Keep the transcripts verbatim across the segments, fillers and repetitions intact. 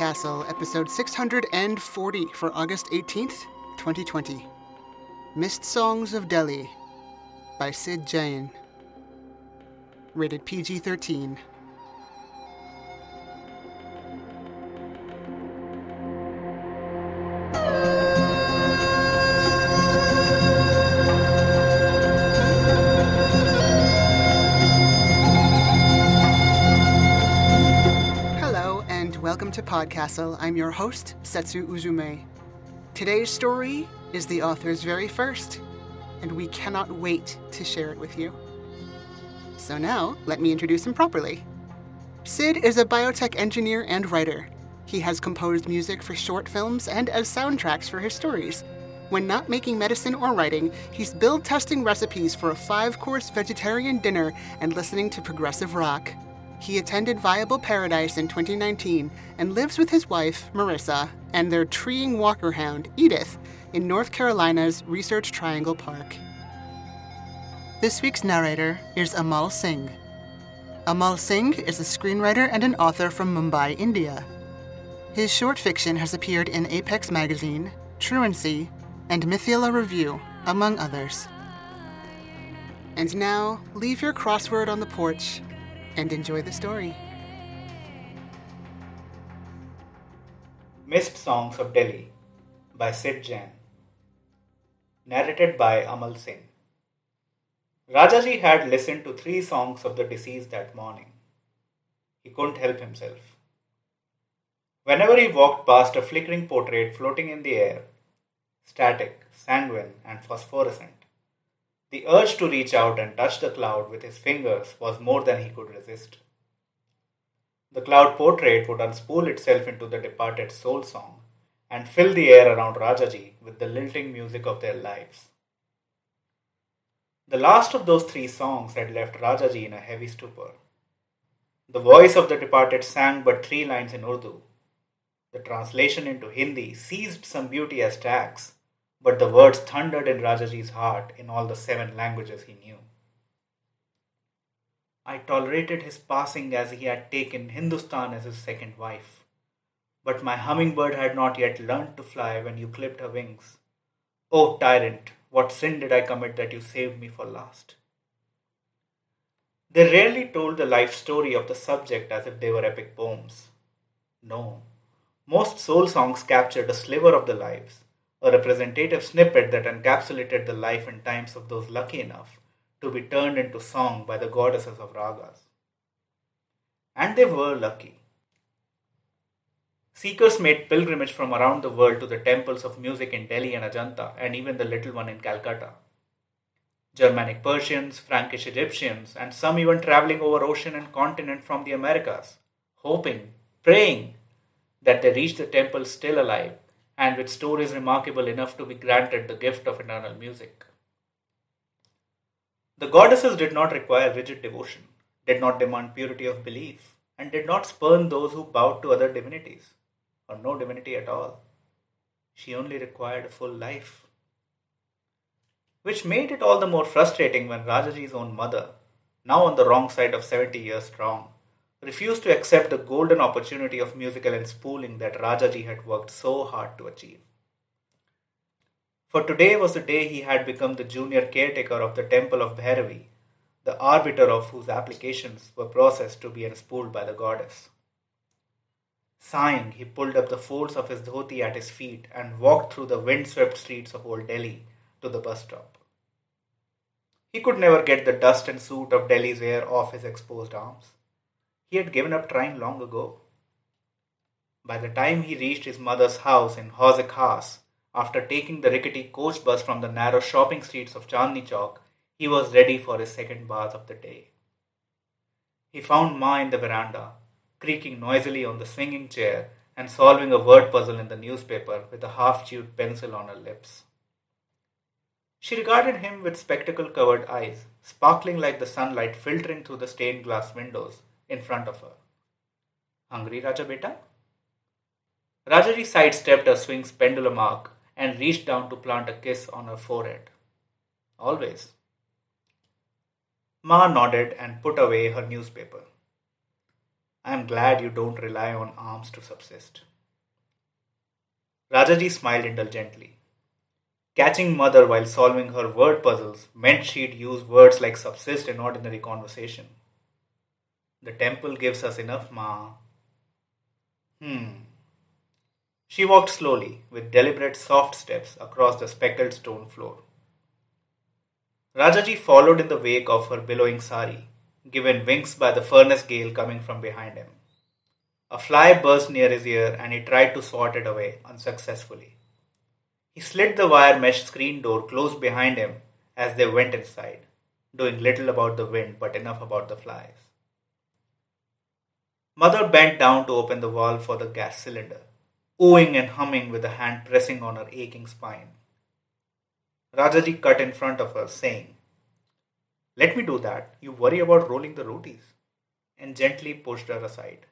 Podcastle, episode six hundred forty for August eighteenth, twenty twenty. Mist Songs of Delhi by Sid Jain. Rated P G thirteen. Welcome to Podcastle. I'm your host, Setsu Uzume. Today's story is the author's very first, and we cannot wait to share it with you. So now, let me introduce him properly. Sid is a biotech engineer and writer. He has composed music for short films and as soundtracks for his stories. When not making medicine or writing, he's build testing recipes for a five-course vegetarian dinner and listening to progressive rock. He attended Viable Paradise in twenty nineteen and lives with his wife, Marissa, and their treeing walker hound, Edith, in North Carolina's Research Triangle Park. This week's narrator is Amal Singh. Amal Singh is a screenwriter and an author from Mumbai, India. His short fiction has appeared in Apex Magazine, Truancy, and Mithila Review, among others. And now, leave your crossword on the porch and enjoy the story. Mist Songs of Delhi by Sid Jain. Narrated by Amal Singh. Rajaji had listened to three songs of the deceased that morning. He couldn't help himself. Whenever he walked past a flickering portrait floating in the air, static, sanguine, and phosphorescent, the urge to reach out and touch the cloud with his fingers was more than he could resist. The cloud portrait would unspool itself into the departed soul song and fill the air around Rajaji with the lilting music of their lives. The last of those three songs had left Rajaji in a heavy stupor. The voice of the departed sang but three lines in Urdu. The translation into Hindi seized some beauty as tags, but the words thundered in Rajaji's heart in all the seven languages he knew. I tolerated his passing as he had taken Hindustan as his second wife. But my hummingbird had not yet learned to fly when you clipped her wings. O tyrant, what sin did I commit that you saved me for last? They rarely told the life story of the subject as if they were epic poems. No, most soul songs captured a sliver of the lives, a representative snippet that encapsulated the life and times of those lucky enough to be turned into song by the goddesses of ragas. And they were lucky. Seekers made pilgrimage from around the world to the temples of music in Delhi and Ajanta, and even the little one in Calcutta. Germanic Persians, Frankish Egyptians, and some even traveling over ocean and continent from the Americas, hoping, praying that they reach the temple still alive, and with stories remarkable enough to be granted the gift of eternal music. The goddesses did not require rigid devotion, did not demand purity of belief, and did not spurn those who bowed to other divinities, or no divinity at all. She only required a full life. Which made it all the more frustrating when Rajaji's own mother, now on the wrong side of seventy years strong, refused to accept the golden opportunity of musical enspooling that Rajaji had worked so hard to achieve. For today was the day he had become the junior caretaker of the temple of Bhairavi, the arbiter of whose applications were processed to be enspooled by the goddess. Sighing, he pulled up the folds of his dhoti at his feet and walked through the wind-swept streets of Old Delhi to the bus stop. He could never get the dust and soot of Delhi's air off his exposed arms. He had given up trying long ago. By the time he reached his mother's house in Hauze Khas, after taking the rickety coach bus from the narrow shopping streets of Chandni Chowk, he was ready for his second bath of the day. He found Ma in the veranda, creaking noisily on the swinging chair and solving a word puzzle in the newspaper with a half-chewed pencil on her lips. She regarded him with spectacle-covered eyes, sparkling like the sunlight filtering through the stained glass windows in front of her. Hungry, Raja beta? Rajaji sidestepped her swing's pendulum arc and reached down to plant a kiss on her forehead. Always. Ma nodded and put away her newspaper. I am glad you don't rely on alms to subsist. Rajaji smiled indulgently. Catching mother while solving her word puzzles meant she'd use words like subsist in ordinary conversation. The temple gives us enough, ma. Hmm. She walked slowly, with deliberate soft steps, across the speckled stone floor. Rajaji followed in the wake of her billowing sari, given wings by the furnace gale coming from behind him. A fly buzzed near his ear and he tried to swat it away, unsuccessfully. He slid the wire mesh screen door closed behind him as they went inside, doing little about the wind but enough about the flies. Mother bent down to open the valve for the gas cylinder, oohing and humming with a hand pressing on her aching spine. Rajaji cut in front of her, saying, "Let me do that, you worry about rolling the rotis," and gently pushed her aside.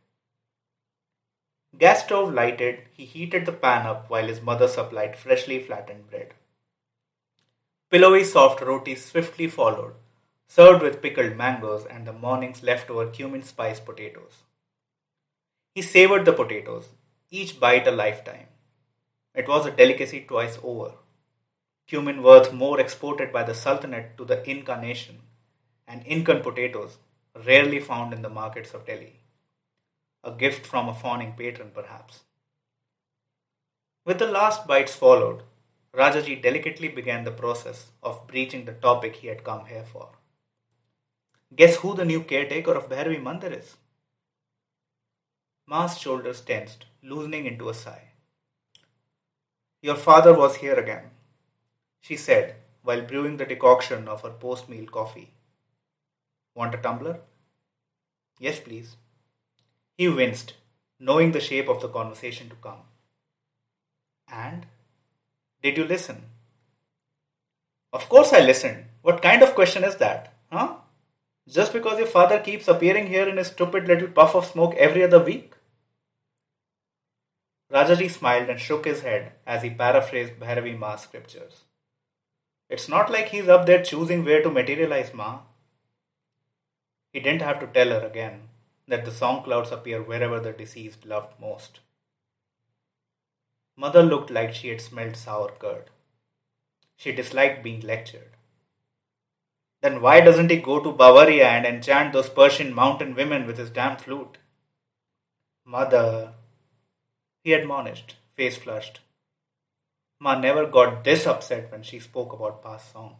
Gas stove lighted, he heated the pan up while his mother supplied freshly flattened bread. Pillowy soft rotis swiftly followed, served with pickled mangoes and the morning's leftover cumin spice potatoes. He savored the potatoes, each bite a lifetime. It was a delicacy twice over. Cumin worth more exported by the Sultanate to the Inca nation, and Incan potatoes rarely found in the markets of Delhi. A gift from a fawning patron, perhaps. With the last bites followed, Rajaji delicately began the process of breaching the topic he had come here for. "Guess who the new caretaker of Bhairavi Mandir is?" Ma's shoulders tensed, loosening into a sigh. "Your father was here again," she said while brewing the decoction of her post-meal coffee. "Want a tumbler?" "Yes, please." He winced, knowing the shape of the conversation to come. "And? Did you listen?" "Of course I listened. What kind of question is that, huh? Just because your father keeps appearing here in his stupid little puff of smoke every other week?" Rajaji smiled and shook his head as he paraphrased Bhairavi Ma's scriptures. "It's not like he's up there choosing where to materialize, Ma." He didn't have to tell her again that the song clouds appear wherever the deceased loved most. Mother looked like she had smelled sour curd. She disliked being lectured. "Then why doesn't he go to Bavaria and enchant those Persian mountain women with his damn flute?" "Mother," he admonished, face flushed. Ma never got this upset when she spoke about past song.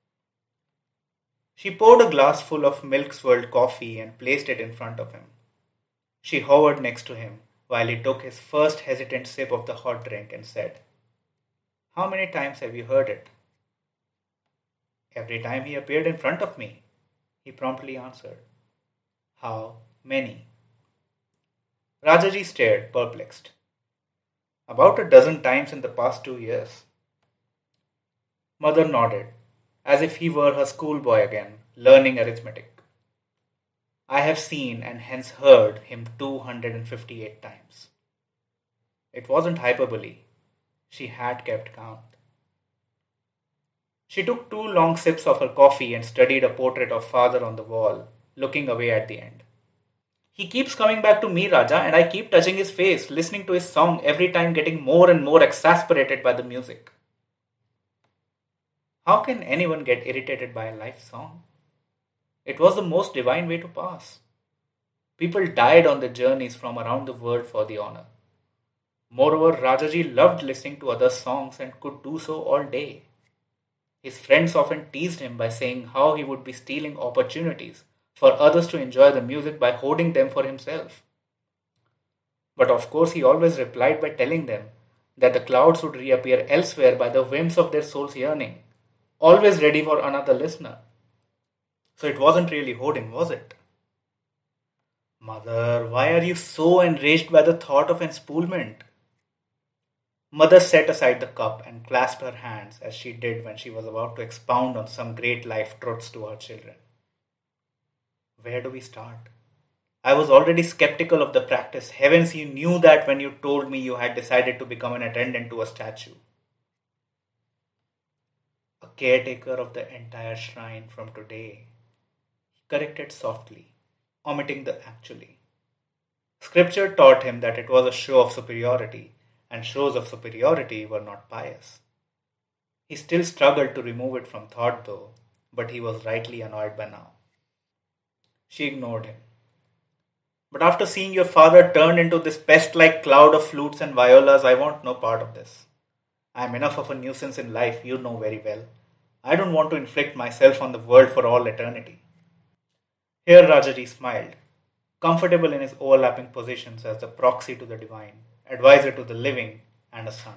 She poured a glass full of milk-swirled coffee and placed it in front of him. She hovered next to him while he took his first hesitant sip of the hot drink and said, "How many times have you heard it?" "Every time he appeared in front of me," he promptly answered. "How many?" Rajaji stared, perplexed. "About a dozen times in the past two years." Mother nodded, as if he were her schoolboy again, learning arithmetic. "I have seen and hence heard him two hundred fifty-eight times." It wasn't hyperbole. She had kept count. She took two long sips of her coffee and studied a portrait of father on the wall, looking away at the end. "He keeps coming back to me, Raja, and I keep touching his face, listening to his song every time, getting more and more exasperated by the music." How can anyone get irritated by a life song? It was the most divine way to pass. People died on their journeys from around the world for the honor. Moreover, Rajaji loved listening to other songs and could do so all day. His friends often teased him by saying how he would be stealing opportunities for others to enjoy the music by hoarding them for himself. But of course he always replied by telling them that the clouds would reappear elsewhere by the whims of their soul's yearning, always ready for another listener. So it wasn't really hoarding, was it? "Mother, why are you so enraged by the thought of enspoolement?" Mother set aside the cup and clasped her hands as she did when she was about to expound on some great life truths to her children. "Where do we start? I was already skeptical of the practice. Heavens, you knew that when you told me you had decided to become an attendant to a statue." "A caretaker of the entire shrine from today," he corrected softly, omitting the actually. Scripture taught him that it was a show of superiority and shows of superiority were not pious. He still struggled to remove it from thought though, but he was rightly annoyed by now. She ignored him. But after seeing your father turned into this pest-like cloud of flutes and violas, I want no part of this. I am enough of a nuisance in life, you know very well. I don't want to inflict myself on the world for all eternity. Here Rajaji smiled, comfortable in his overlapping positions as the proxy to the divine, advisor to the living, and a son.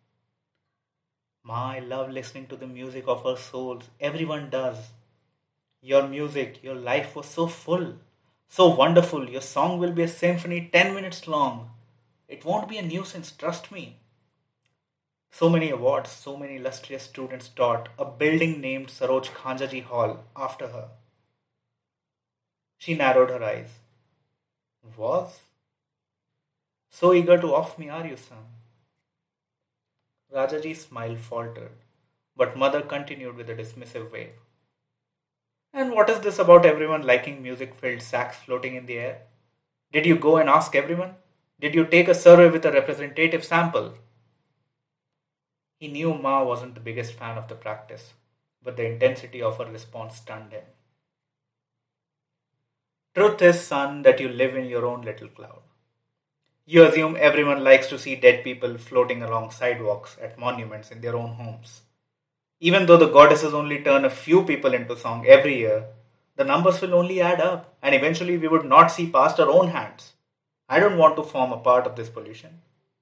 Ma, I love listening to the music of our souls. Everyone does. Your music, your life was so full, so wonderful. Your song will be a symphony ten minutes long. It won't be a nuisance, trust me. So many awards, so many illustrious students taught, a building named Saroj Khanjaji Hall after her. She narrowed her eyes. Was? So eager to off me, are you, son? Rajaji's smile faltered, but mother continued with a dismissive wave. And what is this about everyone liking music-filled sacks floating in the air? Did you go and ask everyone? Did you take a survey with a representative sample? He knew Ma wasn't the biggest fan of the practice, but the intensity of her response stunned him. Truth is, son, that you live in your own little cloud. You assume everyone likes to see dead people floating along sidewalks at monuments in their own homes. Even though the goddesses only turn a few people into song every year, the numbers will only add up, and eventually we would not see past our own hands. I don't want to form a part of this pollution.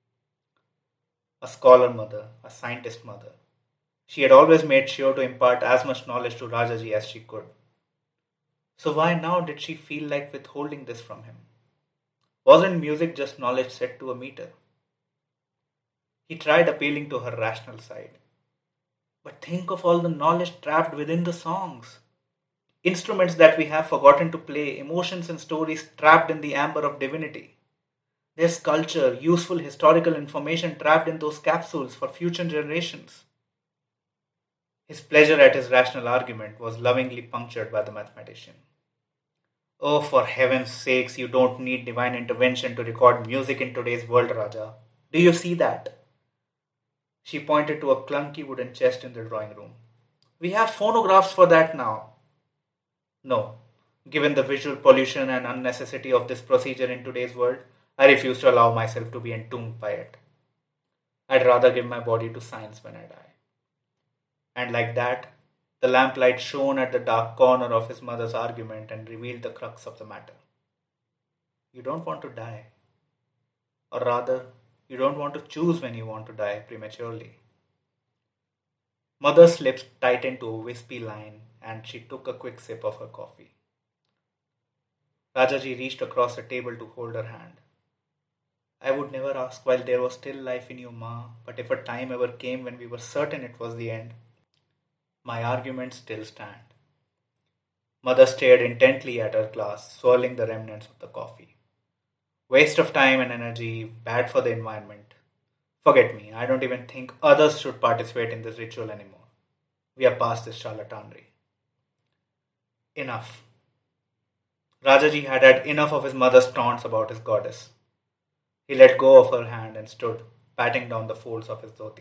A scholar mother, a scientist mother, she had always made sure to impart as much knowledge to Rajaji as she could. So why now did she feel like withholding this from him? Wasn't music just knowledge set to a meter? He tried appealing to her rational side. But think of all the knowledge trapped within the songs. Instruments that we have forgotten to play, emotions and stories trapped in the amber of divinity. There's culture, useful historical information trapped in those capsules for future generations. His pleasure at his rational argument was lovingly punctured by the mathematician. Oh, for heaven's sakes, you don't need divine intervention to record music in today's world, Raja. Do you see that? She pointed to a clunky wooden chest in the drawing room. We have phonographs for that now. No, given the visual pollution and unnecessity of this procedure in today's world, I refuse to allow myself to be entombed by it. I'd rather give my body to science when I die. And like that, the lamplight shone at the dark corner of his mother's argument and revealed the crux of the matter. You don't want to die. Or rather, you don't want to choose when you want to die prematurely. Mother's lips tightened to a wispy line and she took a quick sip of her coffee. Rajaji reached across the table to hold her hand. I would never ask while there was still life in you, Ma, but if a time ever came when we were certain it was the end, my arguments still stand. Mother stared intently at her glass, swirling the remnants of the coffee. Waste of time and energy, bad for the environment. Forget me, I don't even think others should participate in this ritual anymore. We are past this charlatanry. Enough. Rajaji had had enough of his mother's taunts about his goddess. He let go of her hand and stood, patting down the folds of his dhoti.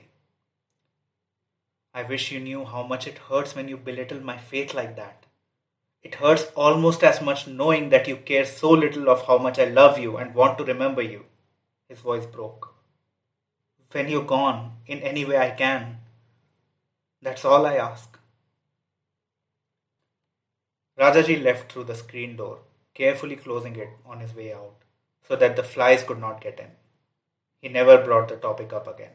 I wish you knew how much it hurts when you belittle my faith like that. It hurts almost as much knowing that you care so little of how much I love you and want to remember you. His voice broke. When you're gone, in any way I can, that's all I ask. Rajaji left through the screen door, carefully closing it on his way out, so that the flies could not get in. He never brought the topic up again.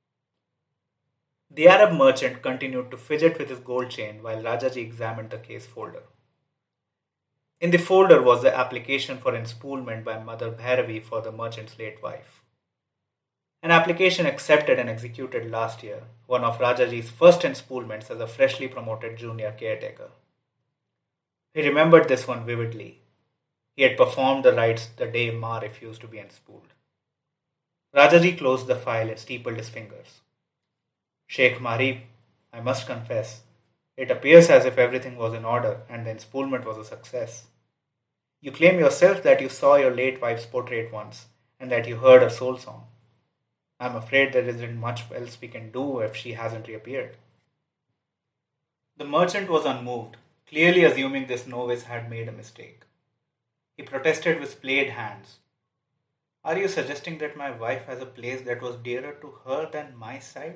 The Arab merchant continued to fidget with his gold chain while Rajaji examined the case folder. In the folder was the application for enspoolement by Mother Bhairavi for the merchant's late wife. An application accepted and executed last year, one of Rajaji's first enspoolments as a freshly promoted junior caretaker. He remembered this one vividly. He had performed the rites the day Ma refused to be enspooled. Rajaji closed the file and steepled his fingers. Sheikh Marib, I must confess, it appears as if everything was in order and the enspoolement was a success. You claim yourself that you saw your late wife's portrait once and that you heard her soul song. I'm afraid there isn't much else we can do if she hasn't reappeared. The merchant was unmoved, clearly assuming this novice had made a mistake. He protested with splayed hands. Are you suggesting that my wife has a place that was dearer to her than my sight?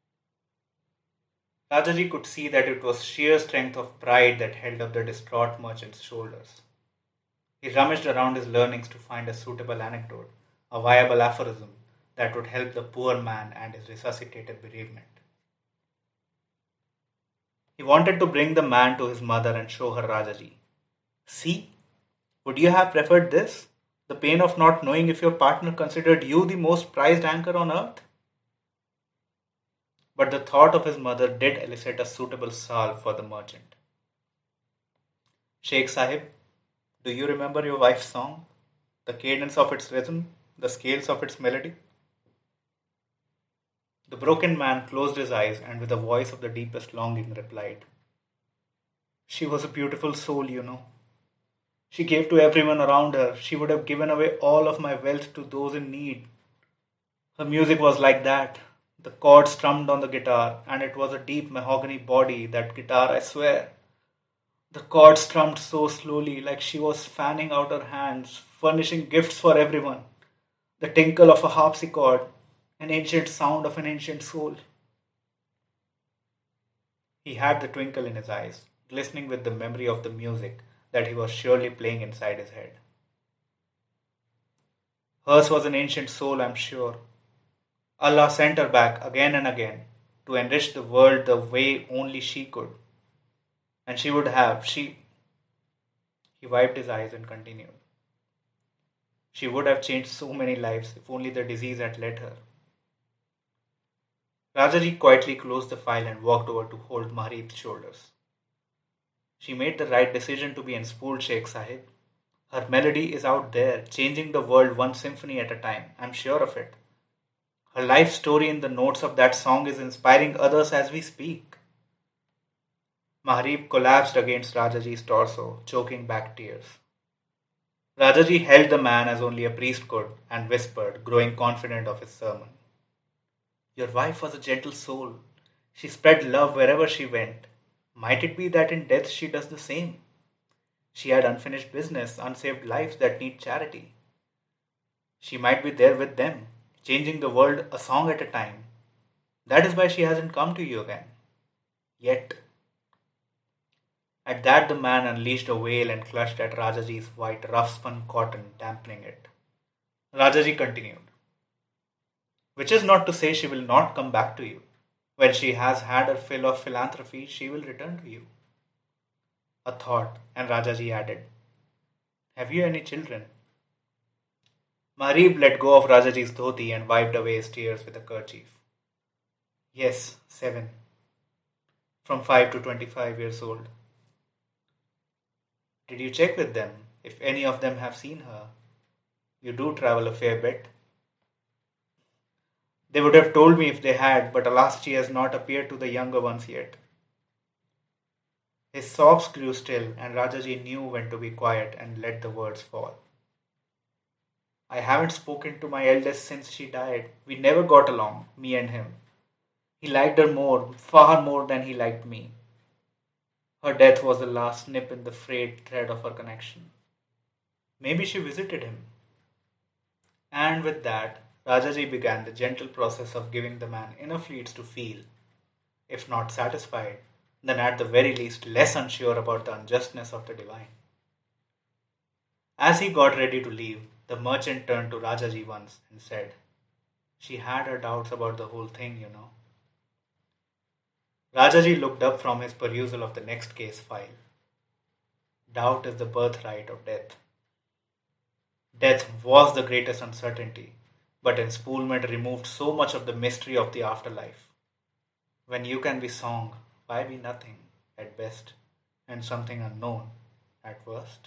Rajaji could see that it was sheer strength of pride that held up the distraught merchant's shoulders. He rummaged around his learnings to find a suitable anecdote, a viable aphorism that would help the poor man and his resuscitated bereavement. He wanted to bring the man to his mother and show her Rajaji. See, would you have preferred this? The pain of not knowing if your partner considered you the most prized anchor on earth? But the thought of his mother did elicit a suitable salve for the merchant. Sheikh Sahib, do you remember your wife's song? The cadence of its rhythm, the scales of its melody? The broken man closed his eyes and with a voice of the deepest longing replied, She was a beautiful soul, you know. She gave to everyone around her. She would have given away all of my wealth to those in need. Her music was like that. The chords strummed on the guitar, and it was a deep mahogany body, that guitar, I swear. The chords strummed so slowly, like she was fanning out her hands, furnishing gifts for everyone. The tinkle of a harpsichord, an ancient sound of an ancient soul. He had the twinkle in his eyes, glistening with the memory of the music that he was surely playing inside his head. Hers was an ancient soul, I'm sure. Allah sent her back again and again to enrich the world the way only she could. And she would have, she... He wiped his eyes and continued. She would have changed so many lives if only the disease had let her. Rajaji quietly closed the file and walked over to hold Mahareep's shoulders. She made the right decision to be enspooled, Sheikh Sahib. Her melody is out there, changing the world one symphony at a time. I'm sure of it. Her life story in the notes of that song is inspiring others as we speak. Mahareep collapsed against Rajaji's torso, choking back tears. Rajaji held the man as only a priest could and whispered, growing confident of his sermon. Your wife was a gentle soul. She spread love wherever she went. Might it be that in death she does the same? She had unfinished business, unsaved lives that need charity. She might be there with them, changing the world a song at a time. That is why she hasn't come to you again. Yet. At that the man unleashed a wail and clutched at Rajaji's white rough-spun cotton, dampening it. Rajaji continued. Which is not to say she will not come back to you. When she has had her fill of philanthropy, she will return to you. A thought, and Rajaji added, Have you any children? Mahareep let go of Rajaji's dhoti and wiped away his tears with a kerchief. Yes, seven. From five to twenty-five years old. Did you check with them if any of them have seen her? You do travel a fair bit. They would have told me if they had, but alas, she has not appeared to the younger ones yet. His sobs grew still, and Rajaji knew when to be quiet and let the words fall. I haven't spoken to my eldest since she died. We never got along, me and him. He liked her more, far more than he liked me. Her death was the last snip in the frayed thread of our connection. Maybe she visited him. And with that, Rajaji began the gentle process of giving the man enough leads to feel, if not satisfied, then at the very least less unsure about the unjustness of the divine. As he got ready to leave, the merchant turned to Rajaji once and said, She had her doubts about the whole thing, you know. Rajaji looked up from his perusal of the next case file. Doubt is the birthright of death. Death was the greatest uncertainty, but enspoolment removed so much of the mystery of the afterlife. When you can be song, why be nothing, at best, and something unknown, at worst?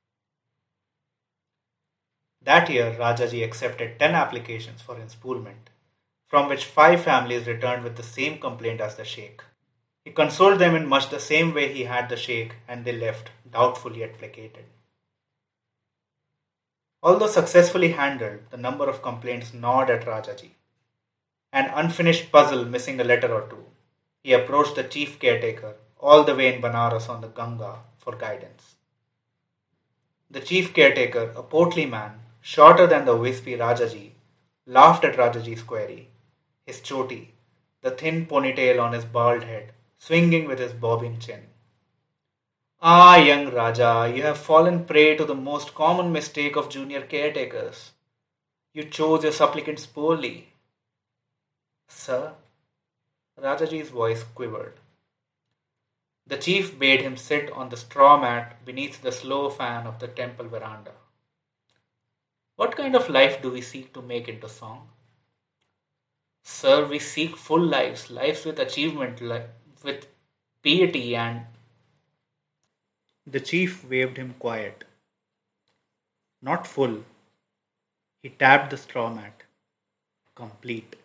That year, Rajaji accepted ten applications for enspoolment, from which five families returned with the same complaint as the Sheikh. He consoled them in much the same way he had the Sheikh, and they left, doubtful yet placated. Although successfully handled, the number of complaints gnawed at Rajaji. an unfinished puzzle missing a letter or two. He approached the chief caretaker, all the way in Banaras on the Ganga, for guidance. The chief caretaker, a portly man, shorter than the wispy Rajaji, laughed at Rajaji's query. His choti, the thin ponytail on his bald head, swinging with his bobbing chin. Ah, young Raja, you have fallen prey to the most common mistake of junior caretakers. You chose your supplicants poorly. Sir, Rajaji's voice quivered. The chief bade him sit on the straw mat beneath the slow fan of the temple veranda. What kind of life do we seek to make into song? Sir, we seek full lives, lives with achievement, li- with piety and... The chief waved him quiet. Not full. He tapped the straw mat. Complete.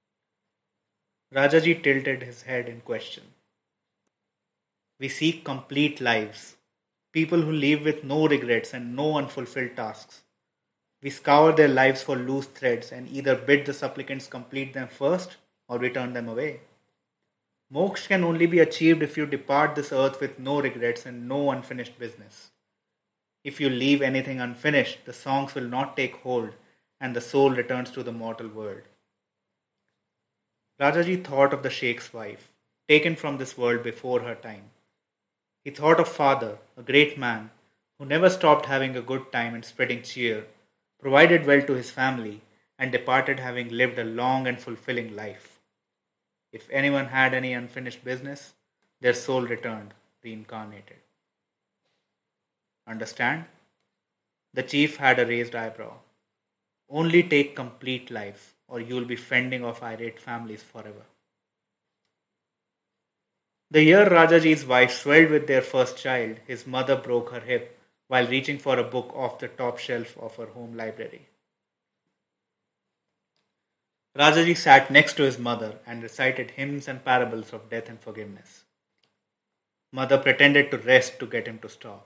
Rajaji tilted his head in question. We seek complete lives, people who live with no regrets and no unfulfilled tasks. We scour their lives for loose threads and either bid the supplicants complete them first or we turn them away. Moksha can only be achieved if you depart this earth with no regrets and no unfinished business. If you leave anything unfinished, the songs will not take hold and the soul returns to the mortal world. Rajaji thought of the Sheikh's wife, taken from this world before her time. He thought of father, a great man, who never stopped having a good time and spreading cheer, provided well to his family, and departed having lived a long and fulfilling life. If anyone had any unfinished business, their soul returned, reincarnated. Understand? The chief had a raised eyebrow. Only take complete life, or you will be fending off irate families forever. The year Rajaji's wife swelled with their first child, his mother broke her hip while reaching for a book off the top shelf of her home library. Rajaji sat next to his mother and recited hymns and parables of death and forgiveness. Mother pretended to rest to get him to stop.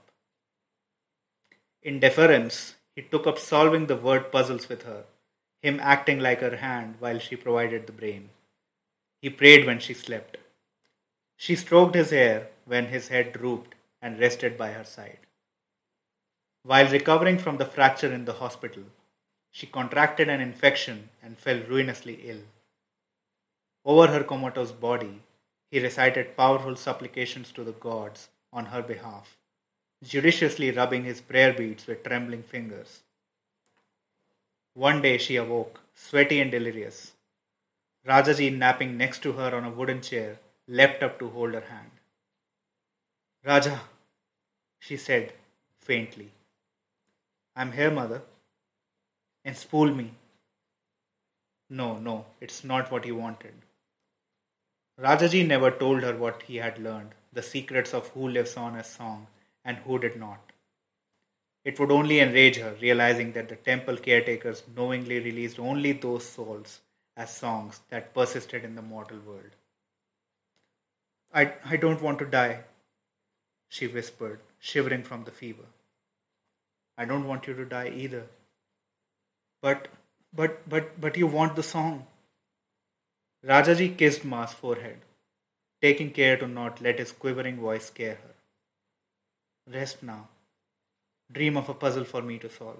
In deference, he took up solving the word puzzles with her, him acting like her hand while she provided the brain. He prayed when she slept. She stroked his hair when his head drooped and rested by her side. While recovering from the fracture in the hospital, she contracted an infection and fell ruinously ill. Over her comatose body, he recited powerful supplications to the gods on her behalf, judiciously rubbing his prayer beads with trembling fingers. One day she awoke, sweaty and delirious. Rajaji, napping next to her on a wooden chair, leapt up to hold her hand. Raja, she said faintly. I'm here, mother. And spool me. No, no, it's not what you wanted. Rajaji never told her what he had learned, the secrets of who lives on as song and who did not. It would only enrage her, realizing that the temple caretakers knowingly released only those souls as songs that persisted in the mortal world. I, I don't want to die, she whispered, shivering from the fever. I don't want you to die either. But, but, but, but you want the song. Rajaji kissed Ma's forehead, taking care to not let his quivering voice scare her. Rest now. Dream of a puzzle for me to solve.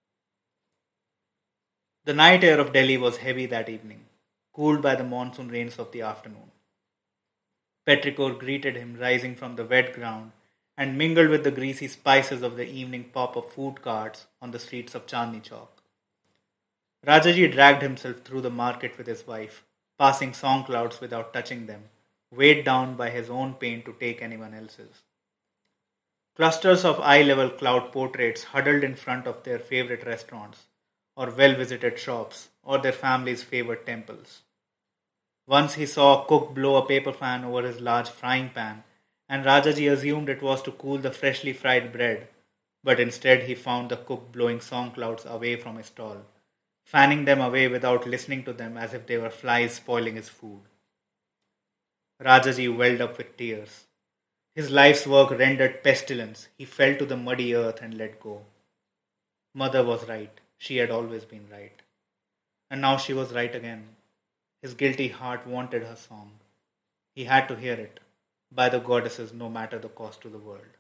The night air of Delhi was heavy that evening, cooled by the monsoon rains of the afternoon. Petrichor greeted him rising from the wet ground and mingled with the greasy spices of the evening pop of food carts on the streets of Chandni Chowk. Rajaji dragged himself through the market with his wife, passing song clouds without touching them, weighed down by his own pain to take anyone else's. Clusters of eye-level cloud portraits huddled in front of their favorite restaurants, or well-visited shops, or their family's favorite temples. Once he saw a cook blow a paper fan over his large frying pan, and Rajaji assumed it was to cool the freshly fried bread, but instead he found the cook blowing song clouds away from his stall, fanning them away without listening to them as if they were flies spoiling his food. Rajaji welled up with tears. His life's work rendered pestilence. He fell to the muddy earth and let go. Mother was right. She had always been right. And now she was right again. His guilty heart wanted her song. He had to hear it, by the goddesses, no matter the cost to the world.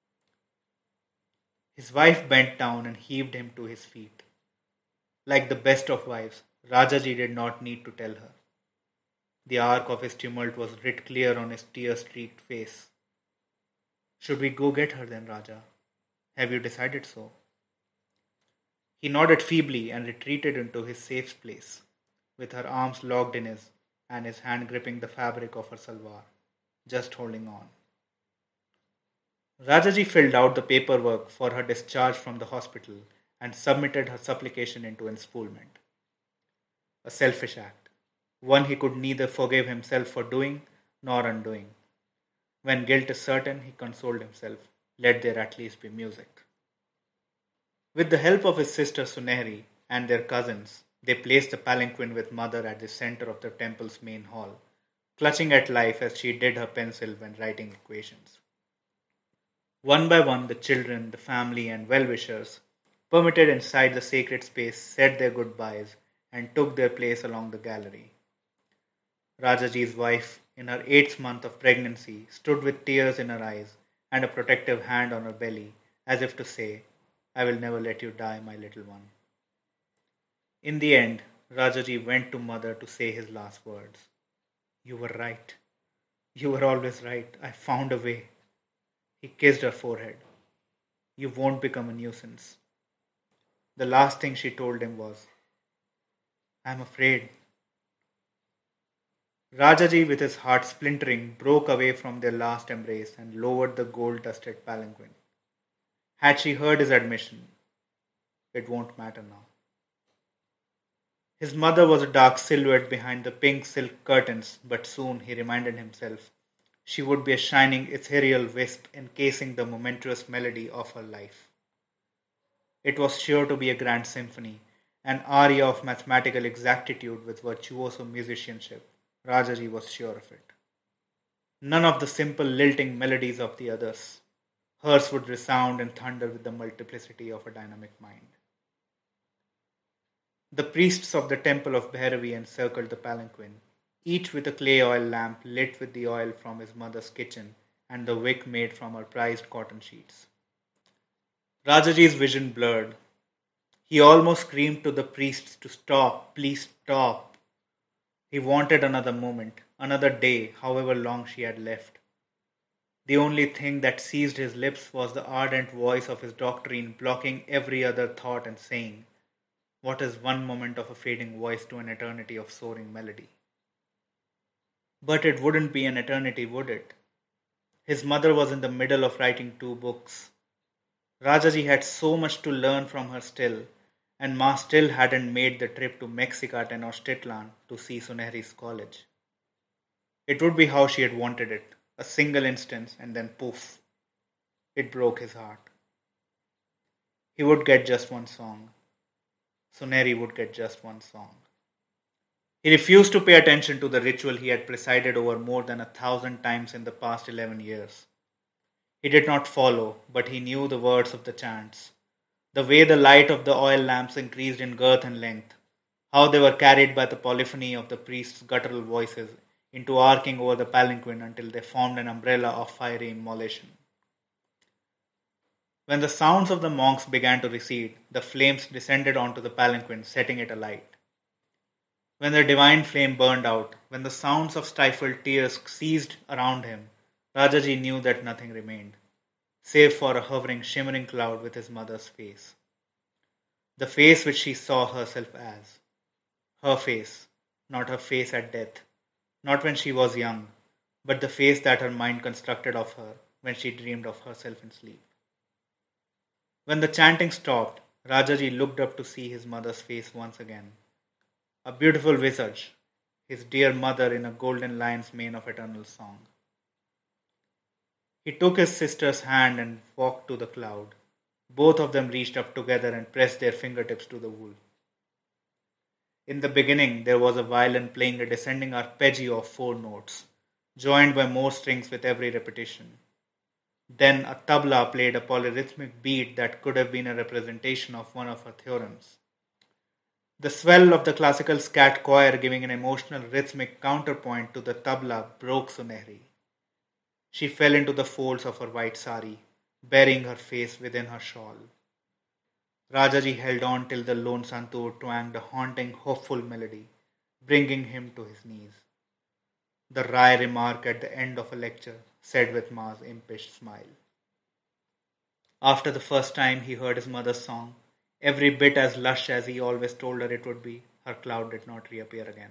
His wife bent down and heaved him to his feet. Like the best of wives, Rajaji did not need to tell her. The arc of his tumult was writ clear on his tear-streaked face. Should we go get her then, Raja? Have you decided so? He nodded feebly and retreated into his safe place, with her arms locked in his and his hand gripping the fabric of her salwar, just holding on. Rajaji filled out the paperwork for her discharge from the hospital and submitted her supplication into enspoolement. A selfish act, one he could neither forgive himself for doing nor undoing. When guilt is certain, he consoled himself, let there at least be music. With the help of his sister Sunehri and their cousins, they placed the palanquin with mother at the center of the temple's main hall, clutching at life as she did her pencil when writing equations. One by one, the children, the family, and well-wishers, permitted inside the sacred space, said their goodbyes and took their place along the gallery. Rajaji's wife, in her eighth month of pregnancy, stood with tears in her eyes and a protective hand on her belly, as if to say, I will never let you die, my little one. In the end, Rajaji went to mother to say his last words. You were right. You were always right. I found a way. He kissed her forehead. You won't become a nuisance. The last thing she told him was, I'm afraid. Rajaji, with his heart splintering, broke away from their last embrace and lowered the gold-dusted palanquin. Had she heard his admission, it won't matter now. His mother was a dark silhouette behind the pink silk curtains, but soon he reminded himself she would be a shining ethereal wisp encasing the momentous melody of her life. It was sure to be a grand symphony, an aria of mathematical exactitude with virtuoso musicianship. Rajaji was sure of it. None of the simple lilting melodies of the others. Hers would resound and thunder with the multiplicity of a dynamic mind. The priests of the temple of Bhairavi encircled the palanquin, each with a clay oil lamp lit with the oil from his mother's kitchen and the wick made from her prized cotton sheets. Rajaji's vision blurred. He almost screamed to the priests to stop, please stop. He wanted another moment, another day, however long she had left. The only thing that seized his lips was the ardent voice of his doctrine blocking every other thought and saying, what is one moment of a fading voice to an eternity of soaring melody? But it wouldn't be an eternity, would it? His mother was in the middle of writing two books. Rajaji had so much to learn from her still, and Ma still hadn't made the trip to Mexico Tenochtitlan to see Sunehri's college. It would be how she had wanted it, a single instance, and then poof. It broke his heart. He would get just one song. Sunehri would get just one song. He refused to pay attention to the ritual he had presided over more than a thousand times in the past eleven years. He did not follow, but he knew the words of the chants, the way the light of the oil lamps increased in girth and length, how they were carried by the polyphony of the priests' guttural voices into arcing over the palanquin until they formed an umbrella of fiery immolation. When the sounds of the monks began to recede, the flames descended onto the palanquin, setting it alight. When the divine flame burned out, when the sounds of stifled tears ceased around him, Rajaji knew that nothing remained, save for a hovering, shimmering cloud with his mother's face. The face which she saw herself as. Her face, not her face at death, not when she was young, but the face that her mind constructed of her when she dreamed of herself in sleep. When the chanting stopped, Rajaji looked up to see his mother's face once again. A beautiful visage, his dear mother in a golden lion's mane of eternal song. He took his sister's hand and walked to the cloud. Both of them reached up together and pressed their fingertips to the wool. In the beginning, there was a violin playing a descending arpeggio of four notes, joined by more strings with every repetition. Then a tabla played a polyrhythmic beat that could have been a representation of one of her theorems. The swell of the classical scat choir giving an emotional rhythmic counterpoint to the tabla broke Sunehri. She fell into the folds of her white sari, burying her face within her shawl. Rajaji held on till the lone santur twanged a haunting, hopeful melody, bringing him to his knees. The wry remark at the end of a lecture said with Ma's impish smile. After the first time he heard his mother's song, every bit as lush as he always told her it would be, her cloud did not reappear again.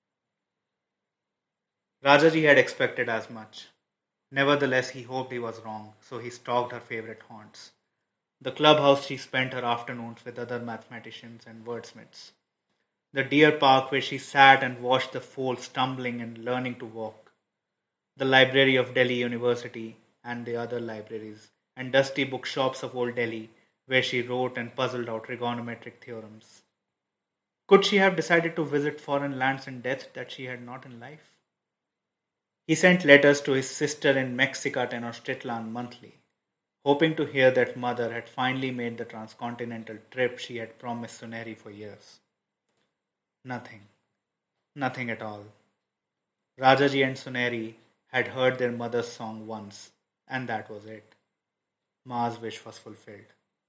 Rajaji had expected as much. Nevertheless, he hoped he was wrong, so he stalked her favorite haunts. The clubhouse she spent her afternoons with other mathematicians and wordsmiths. The deer park where she sat and watched the foals stumbling and learning to walk. The library of Delhi University and the other libraries, and dusty bookshops of old Delhi where she wrote and puzzled out trigonometric theorems. Could she have decided to visit foreign lands in death that she had not in life? He sent letters to his sister in Mexico Tenochtitlan monthly, hoping to hear that mother had finally made the transcontinental trip she had promised Sunehri for years. Nothing. Nothing at all. Rajaji and Sunehri had heard their mother's song once, and that was it. Ma's wish was fulfilled.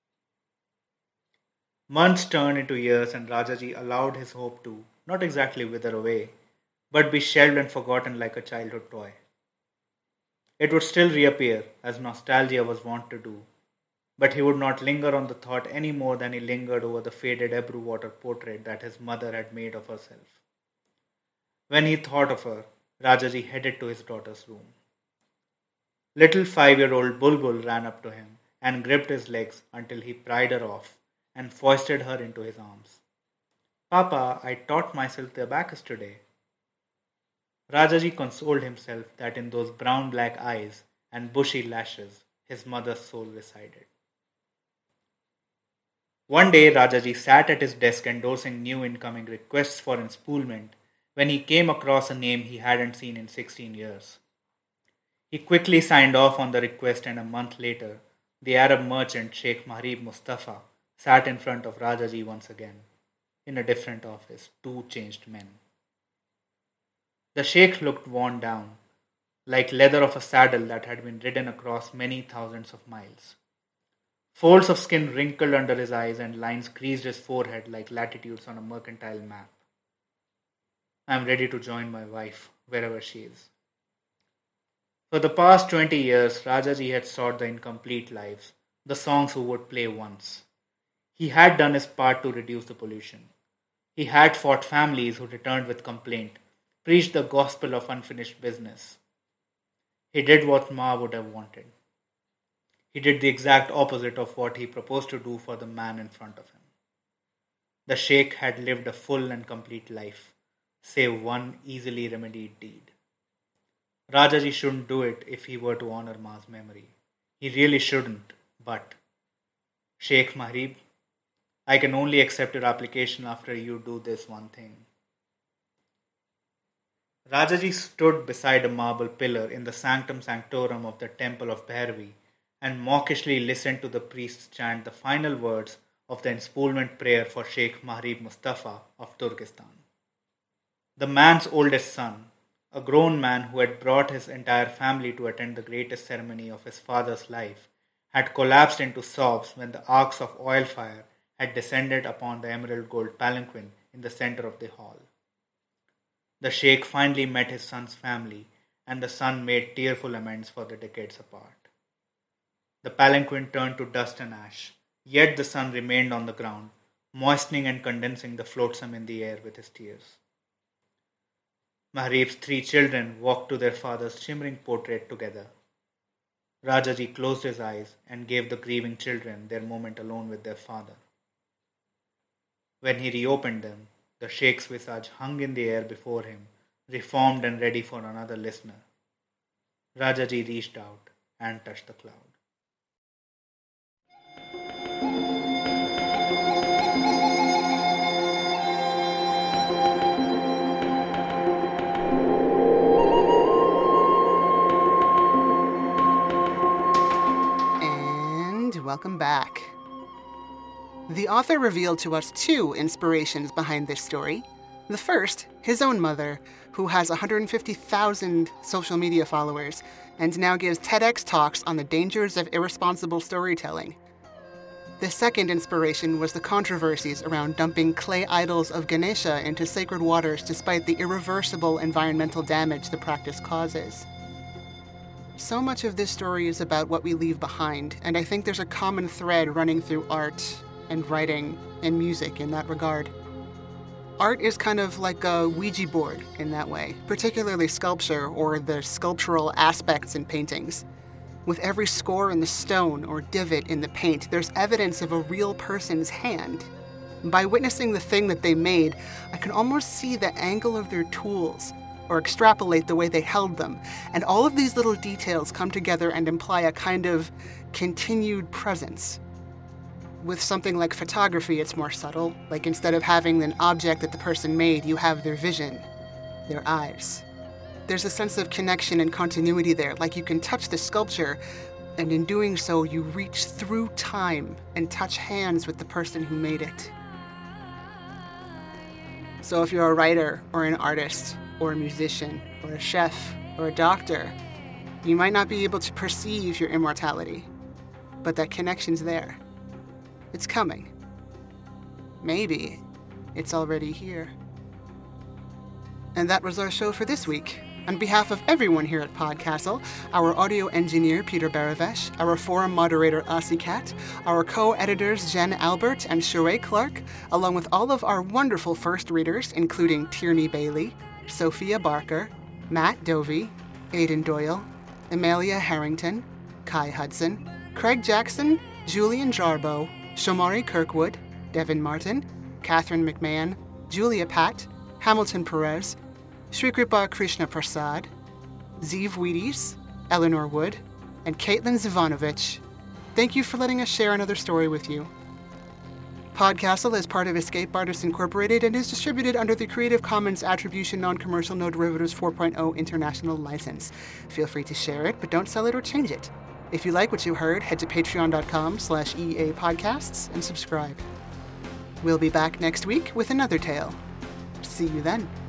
Months turned into years, and Rajaji allowed his hope to, not exactly wither away, but be shelved and forgotten like a childhood toy. It would still reappear, as nostalgia was wont to do, but he would not linger on the thought any more than he lingered over the faded Ebru water portrait that his mother had made of herself. When he thought of her, Rajaji headed to his daughter's room. Little five-year-old Bulbul ran up to him and gripped his legs until he pried her off and foisted her into his arms. "Papa, I taught myself the abacus today." Rajaji consoled himself that in those brown-black eyes and bushy lashes his mother's soul resided. One day Rajaji sat at his desk endorsing new incoming requests for enspoolement when he came across a name he hadn't seen in sixteen years. He quickly signed off on the request, and a month later, the Arab merchant Sheikh Mahrib Mustafa sat in front of Rajaji once again, in a different office, two changed men. The Sheikh looked worn down, like leather of a saddle that had been ridden across many thousands of miles. Folds of skin wrinkled under his eyes and lines creased his forehead like latitudes on a mercantile map. "I am ready to join my wife, wherever she is." For the past twenty years, Rajaji had sought the incomplete lives, the songs who would play once. He had done his part to reduce the pollution. He had fought families who returned with complaint, preached the gospel of unfinished business. He did what Ma would have wanted. He did the exact opposite of what he proposed to do for the man in front of him. The Sheikh had lived a full and complete life, save one easily remedied deed. Rajaji shouldn't do it if he were to honor Ma's memory. He really shouldn't, but... "Sheikh Mahrib, I can only accept your application after you do this one thing." Rajaji stood beside a marble pillar in the sanctum sanctorum of the temple of Bhairavi and mawkishly listened to the priests chant the final words of the enspoolement prayer for Sheikh Mahrib Mustafa of Turkestan. The man's oldest son, a grown man who had brought his entire family to attend the greatest ceremony of his father's life, had collapsed into sobs when the arcs of oil fire had descended upon the emerald gold palanquin in the center of the hall. The Sheikh finally met his son's family, and the son made tearful amends for the decades apart. The palanquin turned to dust and ash, yet the son remained on the ground, moistening and condensing the flotsam in the air with his tears. Mahrib's three children walked to their father's shimmering portrait together. Rajaji closed his eyes and gave the grieving children their moment alone with their father. When he reopened them, the Sheikh's visage hung in the air before him, reformed and ready for another listener. Rajaji reached out and touched the cloud. And welcome back. The author revealed to us two inspirations behind this story. The first, his own mother, who has one hundred fifty thousand social media followers and now gives TEDx talks on the dangers of irresponsible storytelling. The second inspiration was the controversies around dumping clay idols of Ganesha into sacred waters despite the irreversible environmental damage the practice causes. So much of this story is about what we leave behind, and I think there's a common thread running through art and writing and music in that regard. Art is kind of like a Ouija board in that way, particularly sculpture or the sculptural aspects in paintings. With every score in the stone or divot in the paint, there's evidence of a real person's hand. By witnessing the thing that they made, I can almost see the angle of their tools, or extrapolate the way they held them, and all of these little details come together and imply a kind of continued presence. With something like photography, it's more subtle. Like instead of having an object that the person made, you have their vision, their eyes. There's a sense of connection and continuity there, like you can touch the sculpture, and in doing so, you reach through time and touch hands with the person who made it. So if you're a writer or an artist or a musician or a chef or a doctor, you might not be able to perceive your immortality, but that connection's there. It's coming. Maybe it's already here. And that was our show for this week. On behalf of everyone here at Podcastle, our audio engineer Peter Baravesh, our forum moderator Aussie Cat, our co-editors Jen Albert and Sheree Clark, along with all of our wonderful first readers, including Tierney Bailey, Sophia Barker, Matt Dovey, Aidan Doyle, Amelia Harrington, Kai Hudson, Craig Jackson, Julian Jarbo, Shomari Kirkwood, Devin Martin, Catherine McMahon, Julia Patt, Hamilton Perez, Shrikripa Krishna Prasad, Zeev Wheaties, Eleanor Wood, and Caitlin Zivanovich. Thank you for letting us share another story with you. Podcastle is part of Escape Artists Incorporated and is distributed under the Creative Commons Attribution Non-Commercial No Derivatives four point oh International License. Feel free to share it, but don't sell it or change it. If you like what you heard, head to patreon.com slash EA podcasts and subscribe. We'll be back next week with another tale. See you then.